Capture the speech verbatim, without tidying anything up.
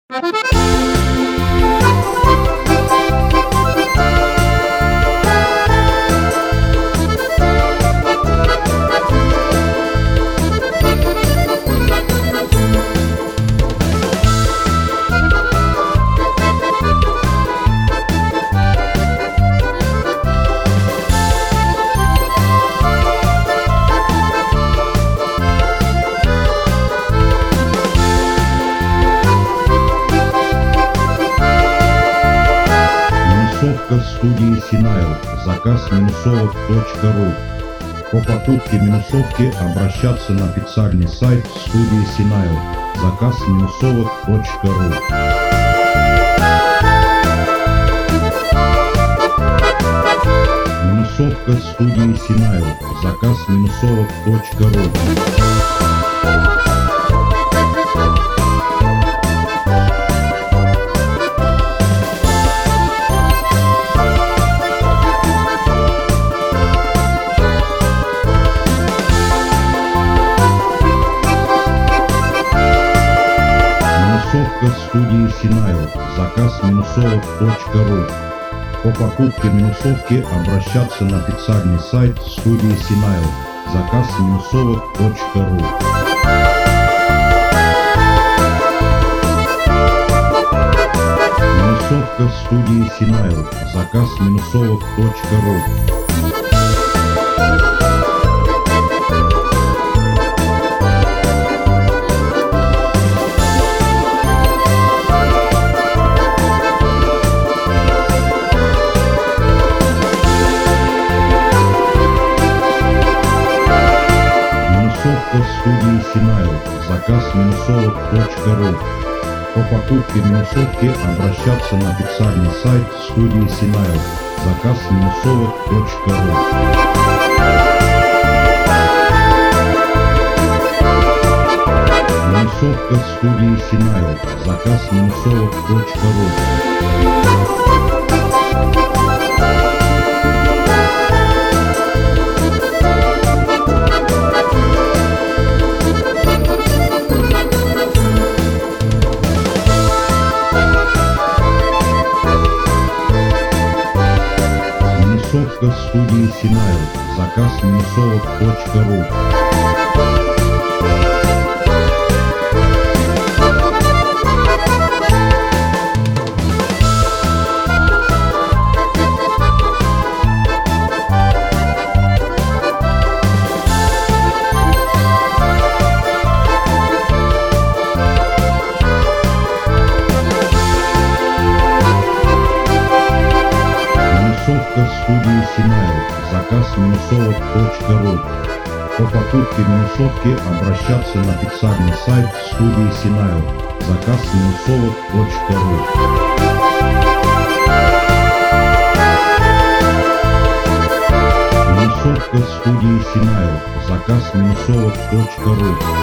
Студии Синайл. Заказ минусовок точка ру. По покупке минусовки обращаться на официальный сайт студии Синайл. Заказ минусовок точка ру. Минусовка студии Синайл. Заказ минусовок точка ру. Минусовка студии Синайл. Заказ минусовок точка ру. По покупке минусовки обращаться на официальный сайт студии Синайл. Заказ минусовок точка ру. Минусовка студии Синайл. Заказ минусовок точка ру. Минусовка студии Синайл. Заказ минусовок точка ру. По покупке минусовки обращаться на официальный сайт студии Синайл. Заказ минусовок точка ру. Минусовка студии Синайл. Заказ минусовок точка ру. Минусовка студии Синайл. Заказ минусовок точка ру. Минусовка студии Синайл. Заказ минусовок точка ру. По покупке минусовки обращаться на официальный сайт студии Синайл. Заказ минусовок точка ру. Минусовка студии Синайл. Заказ минусовок точка ру.